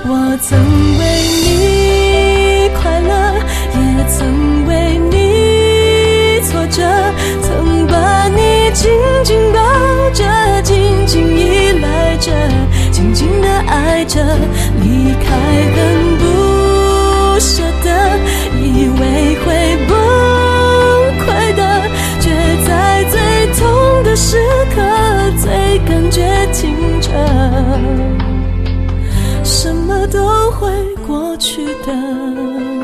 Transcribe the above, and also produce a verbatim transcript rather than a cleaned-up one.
我曾为你快乐，也曾为你挫折，曾把你紧紧抱着，紧紧依赖着，紧紧地爱着，离开很不舍得，以为会崩溃的，却在最痛的时刻最感觉清澈，什么都会过去的。